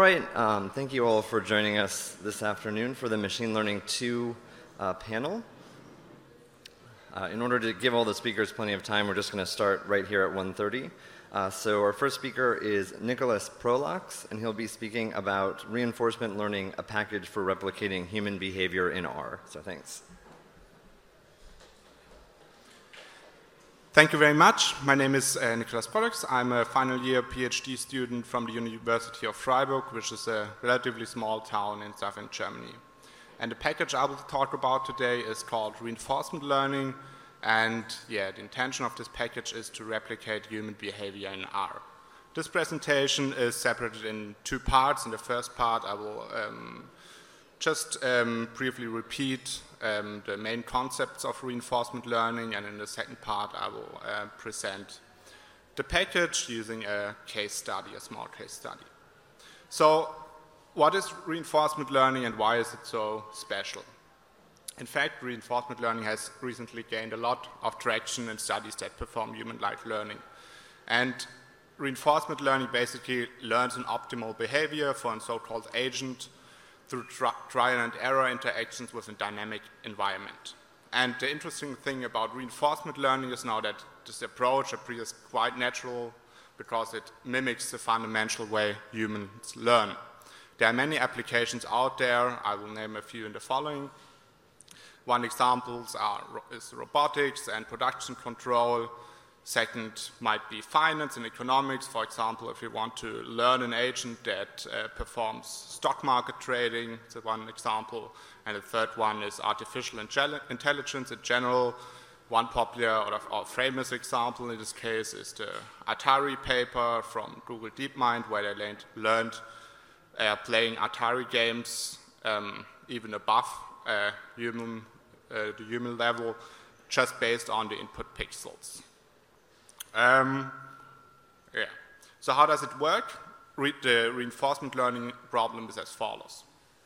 right, thank you all for joining us this afternoon for the Machine Learning 2 panel. In order to give all the speakers plenty of time, we're just going to start right here at 1:30. So our first speaker is Nicholas Prolax, and he'll be speaking about reinforcement learning, a package for replicating human behavior in R. So thanks. Thank you very much. My name is Nicholas Prolax. I'm a final year PhD student from the University of Freiburg, which is a relatively small town in southern Germany. And the package I will talk about today is called reinforcement learning. And the intention of this package is to replicate human behavior in R. This presentation is separated in two parts. In the first part, I will just briefly repeat the main concepts of reinforcement learning, and in the second part I will present the package using a case study, a small case study. So what is reinforcement learning and why is it so special? In fact, reinforcement learning has recently gained a lot of traction in studies that perform human-like learning. And reinforcement learning basically learns an optimal behavior for a so-called agent through trial and error interactions with a dynamic environment. And the interesting thing about reinforcement learning is now that this approach appears quite natural because it mimics the fundamental way humans learn. There are many applications out there. I will name a few in the following. One example is robotics and production control. Second might be finance and economics. For example, if you want to learn an agent that performs stock market trading, that's one example. And the third one is artificial intelligence in general. One popular or famous example in this case is the Atari paper from Google DeepMind, where they learned playing Atari games even above the human level, just based on the input pixels. So how does it work? The reinforcement learning problem is as follows.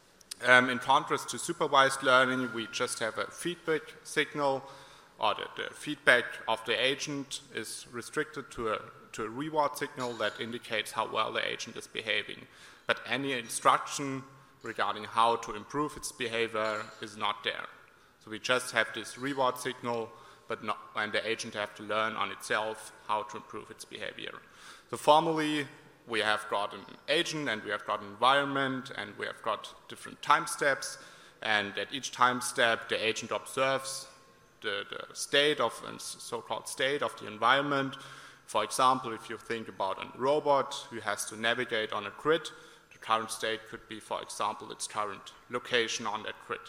In contrast to supervised learning, we just have a feedback signal, or the feedback of the agent is restricted to a reward signal that indicates how well the agent is behaving. But any instruction regarding how to improve its behavior is not there. So we just have this reward signal, and the agent have to learn on itself how to improve its behavior. So formally, we have got an agent, and we have got an environment, and we have got different time steps, and at each time step, the agent observes the so-called state of the environment. For example, if you think about a robot who has to navigate on a grid, the current state could be, for example, its current location on that grid.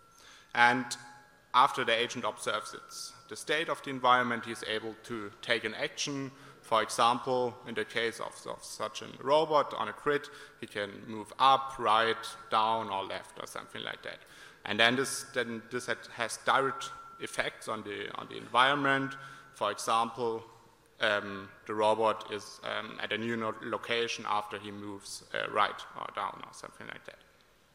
And after the agent observes the state of the environment, he is able to take an action. For example, in the case of such a robot on a grid, he can move up, right, down, or left, or something like that. And then this has direct effects on the environment. For example, the robot is at a new location after he moves right or down, or something like that.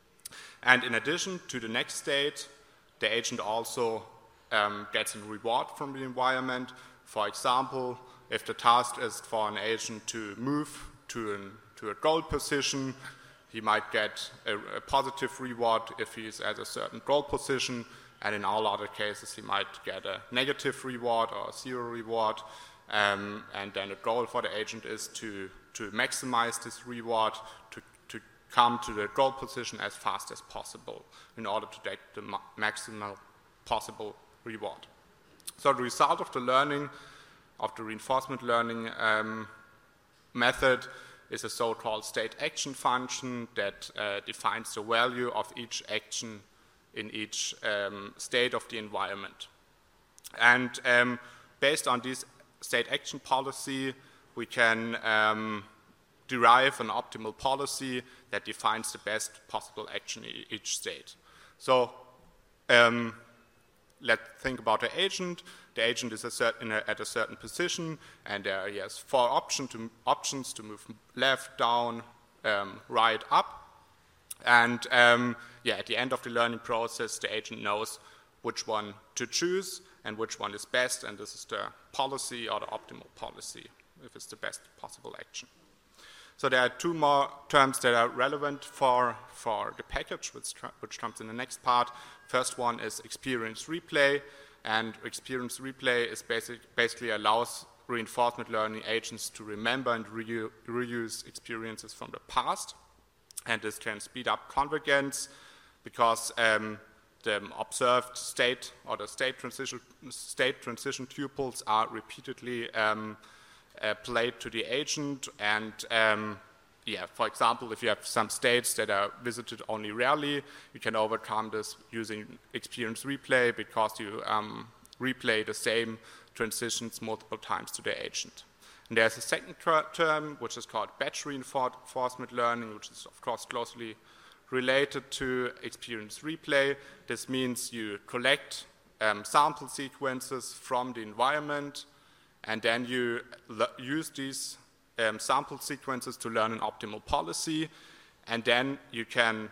And in addition to the next state, the agent also gets a reward from the environment. For example, if the task is for an agent to move to a goal position, he might get a positive reward if he is at a certain goal position, and in all other cases he might get a negative reward or a zero reward. And then the goal for the agent is to maximize this reward, to come to the goal position as fast as possible in order to get the maximal possible reward. So the result of the learning, of the reinforcement learning method, is a so-called state action function that defines the value of each action in each state of the environment. And based on this state action policy, we can derive an optimal policy that defines the best possible action in each state. So let's think about the agent. The agent is at a certain position, and he has four options to move left, down, right, up. And at the end of the learning process, the agent knows which one to choose and which one is best, and this is the policy or the optimal policy, if it's the best possible action. So there are two more terms that are relevant for the package, which comes in the next part. First one is experience replay, and experience replay is basically allows reinforcement learning agents to remember and reuse experiences from the past, and this can speed up convergence because the observed state or the state transition tuples are repeatedly played to the agent, and for example, if you have some states that are visited only rarely, you can overcome this using experience replay because you replay the same transitions multiple times to the agent. And there's a second term, which is called batch reinforcement learning, which is, of course, closely related to experience replay. This means you collect sample sequences from the environment, and then you use these sample sequences to learn an optimal policy, and then you can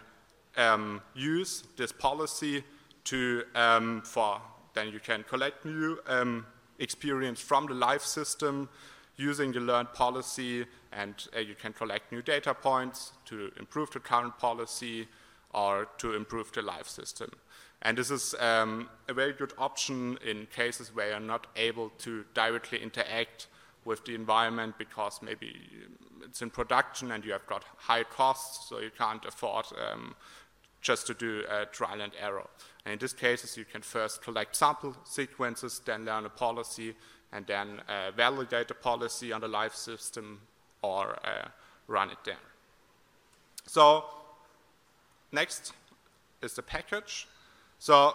use this policy to then you can collect new experience from the live system using the learned policy, and you can collect new data points to improve the current policy or to improve the live system. And this is a very good option in cases where you're not able to directly interact with the environment because maybe it's in production and you have got high costs, so you can't afford just to do trial and error. And in these cases, you can first collect sample sequences, then learn a policy, and then validate the policy on the live system or run it there. So next is the package. So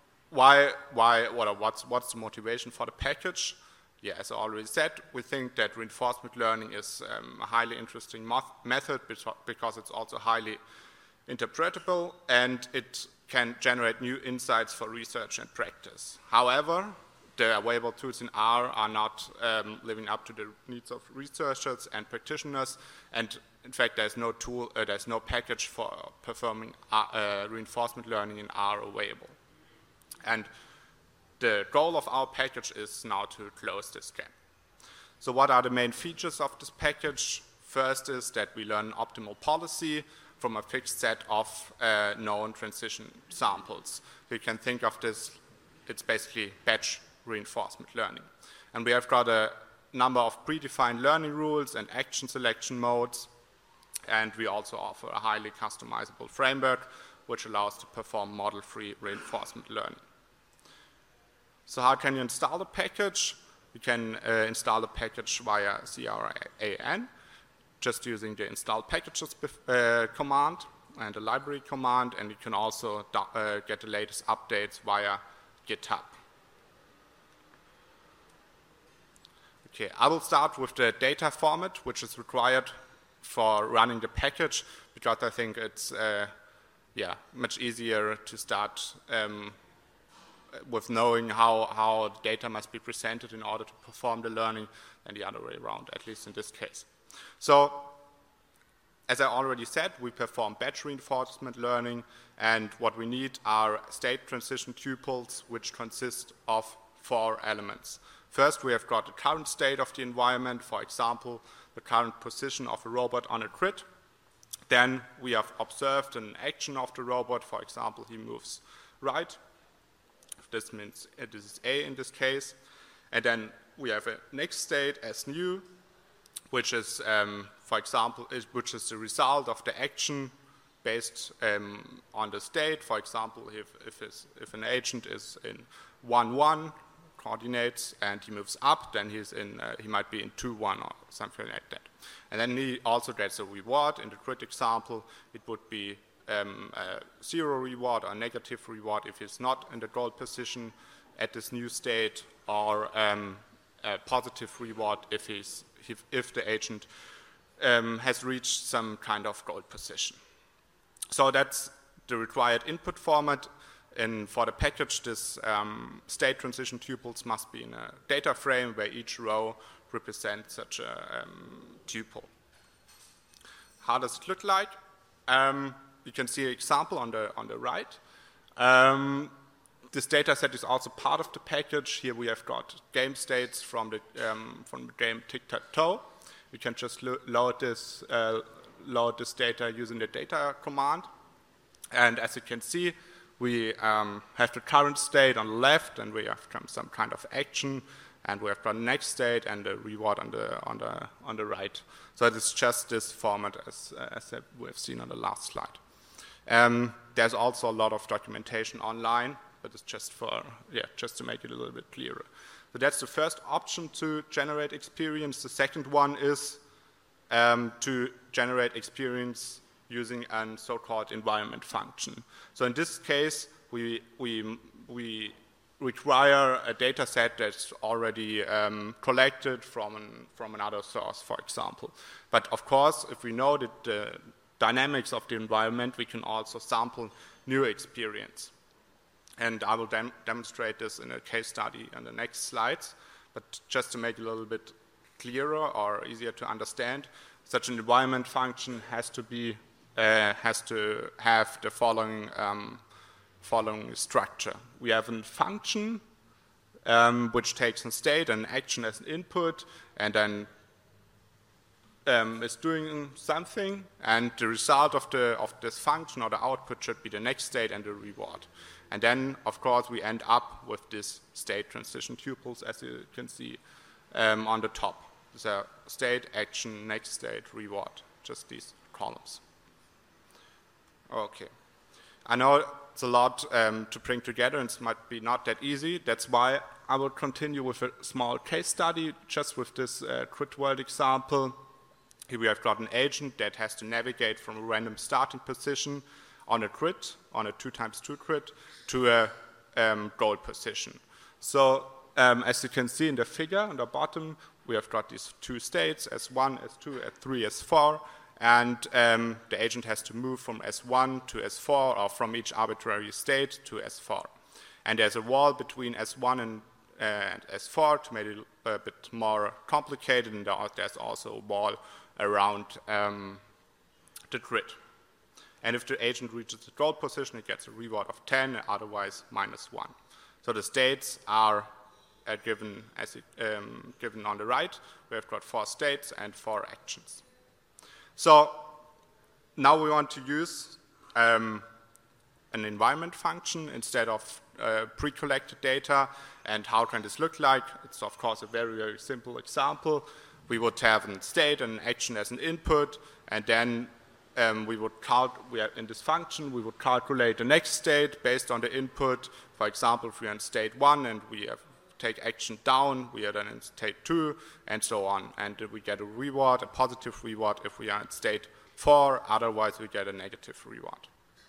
what's the motivation for the package? Yeah, as I already said, we think that reinforcement learning is a highly interesting method because it's also highly interpretable and it can generate new insights for research and practice. However, the available tools in R are not living up to the needs of researchers and practitioners, and in fact, there's no tool, there's no package for performing reinforcement learning in R available. And the goal of our package is now to close this gap. So what are the main features of this package? First is that we learn optimal policy from a fixed set of known transition samples. You can think of this, it's basically batch reinforcement learning. And we have got a number of predefined learning rules and action selection modes, and we also offer a highly customizable framework which allows to perform model-free reinforcement learning. So how can you install the package? You can install the package via CRAN, just using the install packages command and the library command, and you can also get the latest updates via GitHub. Okay, I will start with the data format, which is required for running the package, because I think it's much easier to start with knowing how the data must be presented in order to perform the learning than the other way around, at least in this case. So, as I already said, we perform batch reinforcement learning, and what we need are state transition tuples, which consist of 4 elements. First, we have got the current state of the environment, for example, the current position of a robot on a grid. Then we have observed an action of the robot, for example, he moves right. This means this is A in this case. And then we have a next state as new, which is, for example, which is the result of the action based on the state. For example, if an agent is in 1,1 coordinates and he moves up, then he might be in 2,1 or something like that. And then he also gets a reward. In the grid example, it would be a 0 reward or negative reward if he's not in the goal position at this new state, or a positive reward if the agent has reached some kind of goal position. So that's the required input format. And for the package, this state transition tuples must be in a data frame where each row represents such a tuple. How does it look like? You can see an example on the right. This data set is also part of the package. Here we have got game states from the game Tic-Tac-Toe. We can just load this data using the data command. And as you can see, we have the current state on the left, and we have some kind of action, and we have the next state and the reward on the right. So it's just this format as we have seen on the last slide. There's also a lot of documentation online, but it's just to make it a little bit clearer. So that's the first option to generate experience. The second one is to generate experience using a so-called environment function. So in this case, we require a data set that's already collected from another source, for example. But of course, if we know that the dynamics of the environment, we can also sample new experience. And I will demonstrate this in a case study on the next slides. But just to make it a little bit clearer or easier to understand, such an environment function has to have the following structure. We have a function which takes a state and action as an input, and then is doing something, and the result of this function or the output should be the next state and the reward. And then, of course, we end up with this state transition tuples, as you can see on the top. So state, action, next state, reward, just these columns. Okay. I know it's a lot to bring together, and it might be not that easy. That's why I will continue with a small case study, just with this grid world example. Here we have got an agent that has to navigate from a random starting position on a grid, on a 2x2 grid, to a goal position. So as you can see in the figure on the bottom, we have got these two states, S1, S2, S3, S4, and the agent has to move from S1 to S4, or from each arbitrary state to S4. And there's a wall between S1 and S4 to make it a bit more complicated, and there's also a wall around the grid. And if the agent reaches the goal position, it gets a reward of 10, otherwise -1. So the states are given on the right. We have got 4 states and 4 actions. So now we want to use an environment function instead of pre-collected data. And how can this look like? It's of course a very, very simple example. We would have a state and an action as an input, and then in this function, we would calculate the next state based on the input. For example, if we are in state 1 and we take action down, we are then in state 2, and so on. And we get a reward, a positive reward, if we are in state 4. Otherwise, we get a negative reward.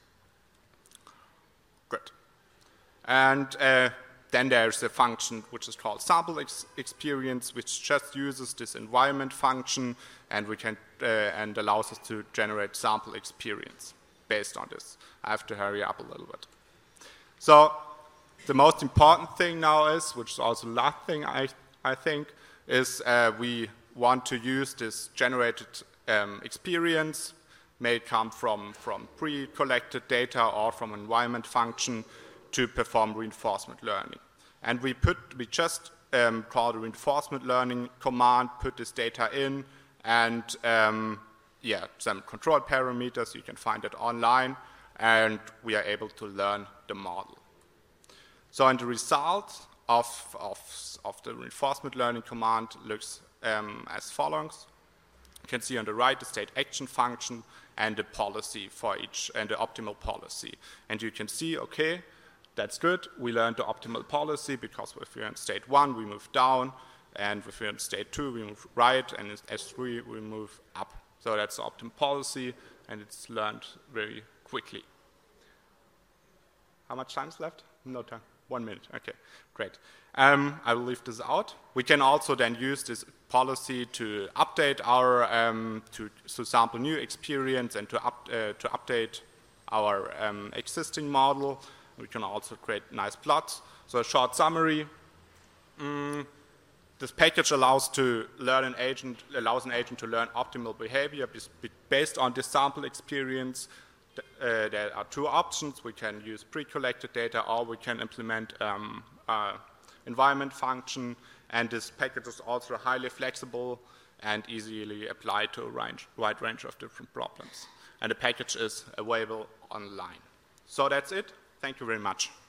Good. And then there's a function which is called sample experience, which just uses this environment function, and we can and allows us to generate sample experience based on this. I have to hurry up a little bit. So the most important thing now is, which is also the last thing I think, is we want to use this generated experience, may come from pre-collected data or from environment function, to perform reinforcement learning. And we just call the reinforcement learning command, put this data in, and some control parameters. You can find it online, and we are able to learn the model. So, and the result of the reinforcement learning command looks as follows. You can see on the right the state action function and the policy for each, and the optimal policy. And you can see, okay, that's good. We learned the optimal policy because if we're in state 1, we move down, and if we're in state 2, we move right, and in S3, we move up. So that's the optimal policy, and it's learned very quickly. How much time is left? No time. 1 minute. Okay, great. I will leave this out. We can also then use this policy to update our, to sample new experience and to update our existing model. We can also create nice plots. So a short summary. This package allows an agent to learn optimal behavior based on this sample experience. There are 2 options. We can use pre-collected data, or we can implement environment function. And this package is also highly flexible, and easily applied to a wide range of different problems. And the package is available online. So that's it. Thank you very much.